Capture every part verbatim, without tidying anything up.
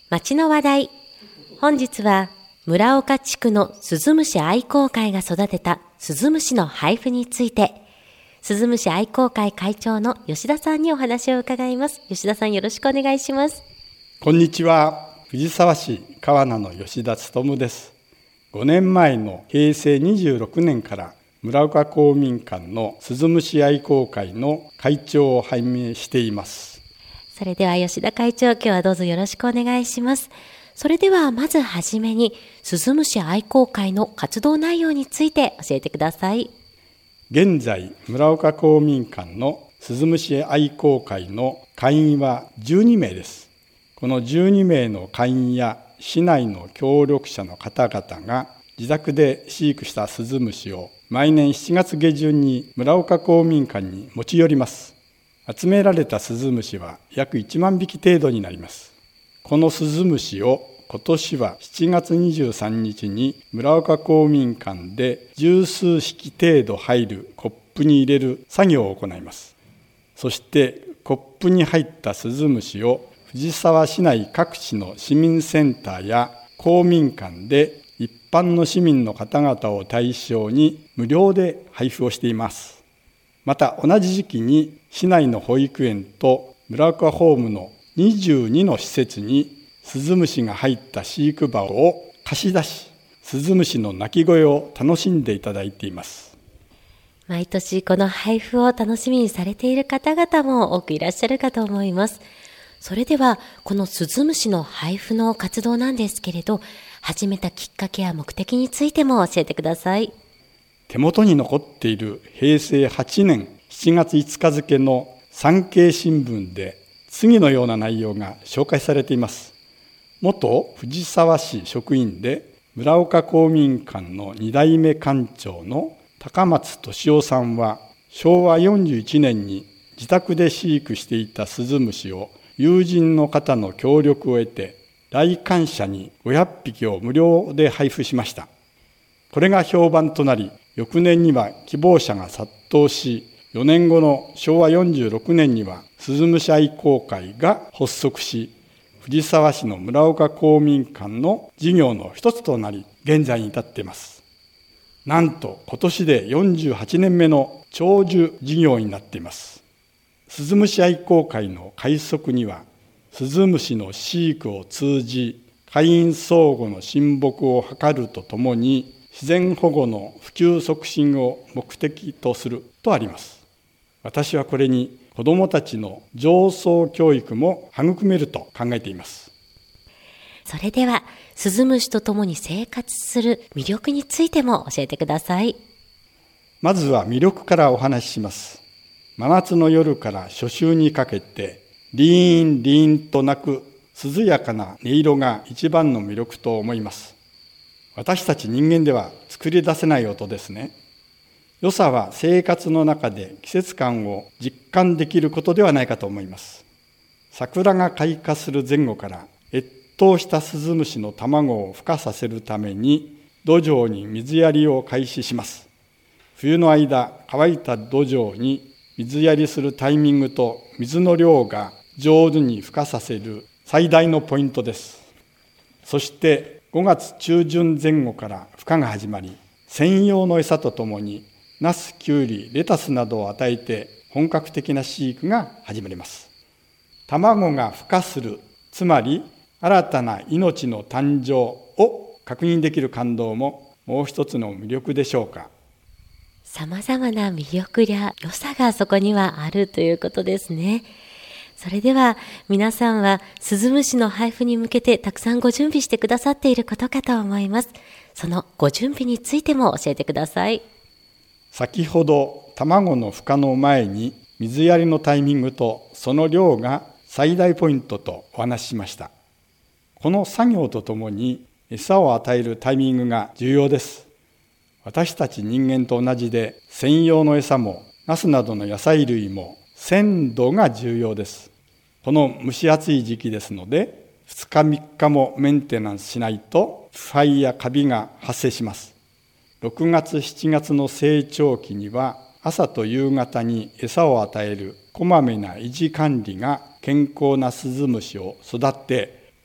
町の話題。本日は村岡地区のスズムシ愛好会が育てたスズムシの配布について、スズムシ愛好会会長の吉田さんにお話を伺います。吉田さん、よろしくお願いします。 こんにちは。藤沢市川名の吉田勉です。ごねんまえのへいせいにじゅうろくねんから村岡公民館のスズムシ愛好会の会長を拝命しています。 それでは吉田会長、今日はどうぞよろしくお願いします。それではまずはじめにスズムシ愛好会の活動内容について教えてください。 現在村岡公民館のスズムシ愛好会の会員はじゅうにめいです。このじゅうにめいの会員や市内の協力者の方々が自宅で飼育したスズムシを毎年しちがつげじゅんに村岡公民館に持ち寄ります。集められたスズムシは約いちまんびき程度になります。このスズムシを今年はしちがつにじゅうさんにちに村岡公民館で十数匹程度入るコップに入れる作業を行います。そしてコップに入ったスズムシを藤沢市内各地の市民センターや公民館で一般の市民の方々を対象に無料で配布をしています。また同じ時期に市内の保育園と村岡ホームのにじゅうにの施設にスズムシが入った飼育場を貸し出し、スズムシの鳴き声を楽しんでいただいています。 毎年この配布を楽しみにされている方々も多くいらっしゃるかと思います。それではこのスズムシの配布の活動なんですけれど、始めたきっかけや目的についても教えてください。 手元に残っているへいせいはちねんしちがついつか付の産経新聞で次のような内容が紹介されています。元藤沢市職員で村岡公民館のにだいめ館長の高松俊夫さんは、しょうわよんじゅういちねんに自宅で飼育していたスズムシを友人の方の協力を得て来館者にごひゃっぴきを無料で配布しました。これが評判となり、翌年には希望者が殺到し、よねんごのしょうわよんじゅうろくねんにはスズムシ愛好会が発足し、藤沢市の村岡公民館の事業の一つとなり、現在に至っています。なんと今年でよんじゅうはちねんめの長寿事業になっています。スズムシ愛好会の開促には、スズムシの飼育を通じ、会員相互の親睦を図るとともに、自然保護の普及促進を目的とするとあります。私はこれに子どもたちの情操教育も育めると考えています。 それではスズムシと共に生活する魅力についても教えてください。 まずは魅力からお話しします。真夏の夜から初秋にかけてリーンリーンと鳴く涼やかな音色が一番の魅力と思います。私たち人間では作り出せない音ですね。良さは生活の中で季節感を実感できることではないかと思います。桜が開花する前後から越冬したスズムシの卵を孵化させるために土壌に水やりを開始します。冬の間、乾いた土壌に水やりするタイミングと水の量が上手に孵化させる最大のポイントです。そしてごがつちゅうじゅんぜん後から孵化が始まり、専用の餌とともにナス、キュウリ、レタスなどを与えて本格的な飼育が始まります。卵が孵化する、つまり新たな命の誕生を確認できる感動ももう一つの魅力でしょうか。 さまざまな魅力や良さがそこにはあるということですね。それでは皆さんはスズムシの配布に向けてたくさんご準備してくださっていることかと思います。そのご準備についても教えてください。 先ほど卵の孵化の前に水やりのタイミングとその量が最大ポイントとお話ししました。この作業とともに餌を与えるタイミングが重要です。私たち人間と同じで専用の餌もナスなどの野菜類も鮮度が重要です。この蒸し暑い時期ですのでふつかみっかもメンテナンスしないと腐敗やカビが発生します。ろくがつしちがつの成長期には朝と夕方に餌を与えるこまめな維持管理が健康なスズムシを育て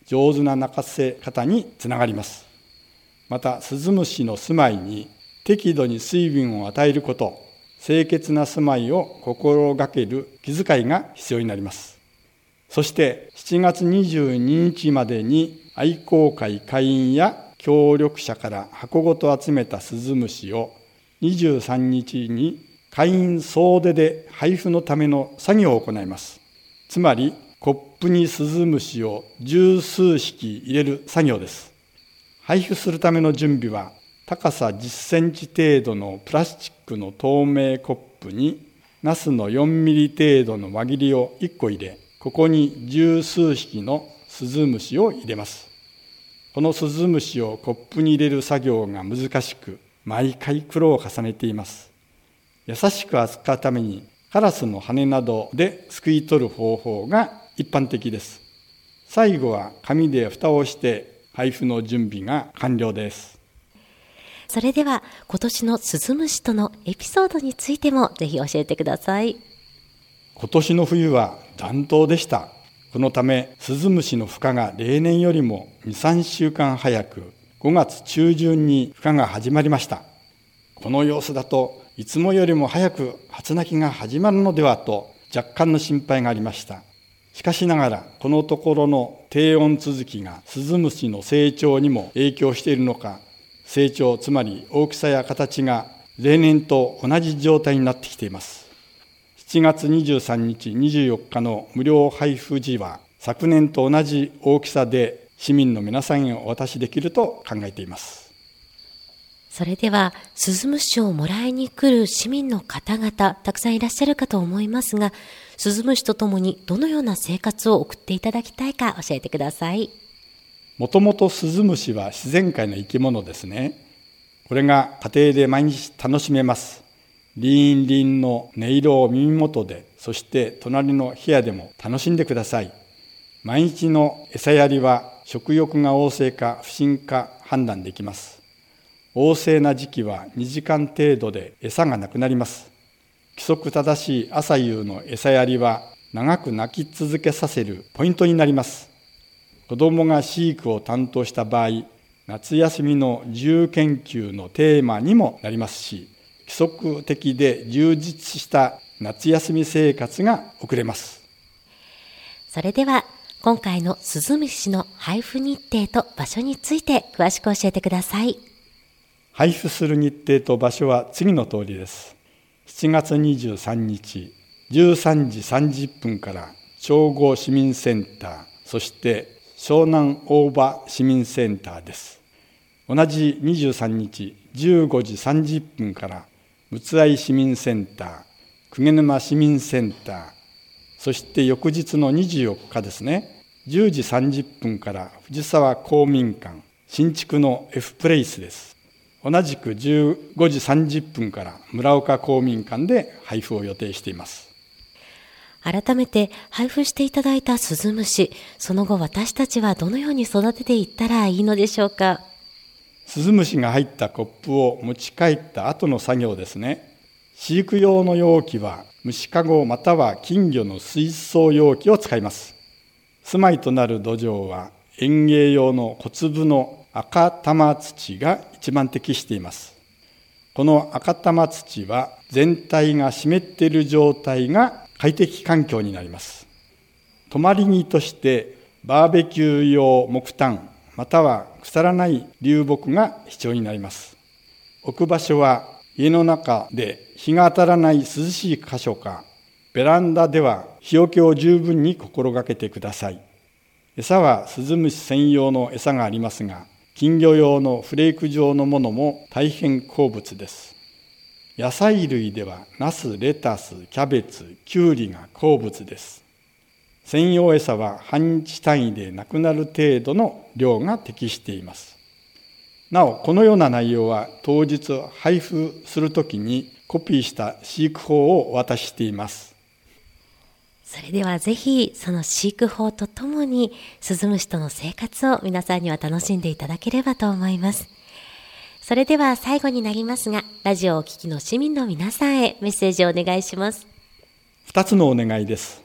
上手な鳴かせ方につながります。また、スズムシの住まいに適度に水分を与えること、清潔な住まいを心がける気遣いが必要になります。そしてしちがつにじゅうににちまでに愛好会会員や協力者から箱ごと集めたスズムシをにじゅうさんにちに会員総出で配布のための作業を行います。つまりコップにスズムシを十数匹入れる作業です。配布するための準備は、高さじゅっセンチ程度のプラスチックの透明コップにナスのよんミリ程度の輪切りをいっこ入れ、ここに十数匹のスズムシを入れます。このスズムシをコップに入れる作業が難しく、毎回苦労を重ねています。優しく扱うためにカラスの羽などですくい取る方法が一般的です。最後は紙で蓋をして配布の準備が完了です。 それでは今年のスズムシとのエピソードについてもぜひ教えてください。 今年の冬は暖冬でした。このためスズムシの孵化が例年よりもに、さんしゅうかん早くごがつちゅうじゅんに孵化が始まりました。この様子だといつもよりも早く初鳴きが始まるのではと若干の心配がありました。しかしながらこのところの低温続きがスズムシの成長にも影響しているのか、成長、つまり大きさや形が例年と同じ状態になってきています。しちがつにじゅうさんにち、にじゅうよっかの無料配布時は昨年と同じ大きさで市民の皆さんへお渡しできると考えています。 それではスズムシをもらいに来る市民の方々たくさんいらっしゃるかと思いますが、スズムシとともにどのような生活を送っていただきたいか教えてください。 もともとスズムシは自然界の生き物ですね。これが家庭で毎日楽しめます。リンリンの音色を耳元で、そして隣の部屋でも楽しんでください。毎日の餌やりは食欲が旺盛か不振か判断できます。旺盛な時期はにじかん程度で餌がなくなります。規則正しい朝夕の餌やりは長く鳴き続けさせるポイントになります。子どもが飼育を担当した場合、夏休みの自由研究のテーマにもなりますし、規則的で充実した夏休み生活が送れます。 それでは今回のスズムシの配布日程と場所について詳しく教えてください。 配布する日程と場所は次の通りです。しちがつにじゅうさんにち、じゅうさんじさんじゅっぷんから長後市民センター、そして湘南大場市民センターです。同じにじゅうさんにち、じゅうごじさんじゅっぷんから陸奥市民センター、鵠沼市民センター、そして翌日のにじゅうよっかですね、じゅうじさんじゅっぷんから藤沢公民館、新築の F プレイスです。同じくじゅうごじさんじゅっぷんから村岡公民館で配布を予定しています。 改めて配布していただいたスズムシ、その後私たちはどのように育てていったらいいのでしょうか。 スズムシが入ったコップを持ち帰った後の作業ですね。飼育用の容器は虫かごまたは金魚の水槽容器を使います。住まいとなる土壌は園芸用の小粒の赤玉土が一番適しています。この赤玉土は全体が湿っている状態が快適環境になります。止まり木としてバーベキュー用木炭または腐らない流木が必要になります。置く場所は家の中で日が当たらない涼しい箇所か、ベランダでは日よけを十分に心がけてください。餌はスズムシ専用の餌がありますが、金魚用のフレーク状のものも大変好物です。野菜類ではナス、レタス、キャベツ、キュウリが好物です。専用餌は半日単位でなくなる程度の量が適しています。なお、このような内容は当日配布するときにコピーした飼育法をお渡ししています。 それではぜひその飼育法とともにスズムシとの生活を皆さんには楽しんでいただければと思います。それでは最後になりますが、ラジオをお聞きの市民の皆さんへメッセージをお願いします。 二つのお願いです。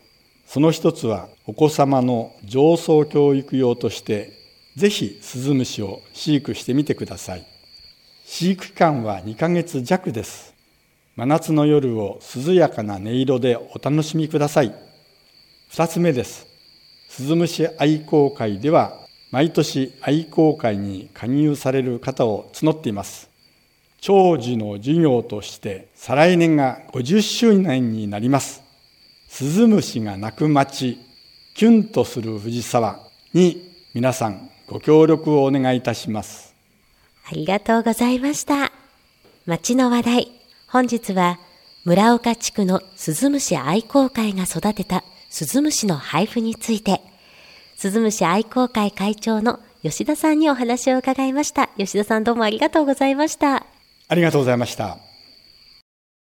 その一つはお子様の上層教育用としてぜひスズムシを飼育してみてください。飼育期間はにかげつじゃくです。真夏の夜を涼やかな音色でお楽しみください。二つ目です。スズムシ愛好会では毎年愛好会に加入される方を募っています。長寿の授業として再来年がごじゅっしゅうねんになります。スズムシが鳴く町、キュンとする藤沢に皆さんご協力をお願いいたします。 ありがとうございました。町の話題、本日は村岡地区のスズムシ愛好会が育てたスズムシの配布について、スズムシ愛好会会長の吉田さんにお話を伺いました。吉田さん、どうもありがとうございました。 ありがとうございました。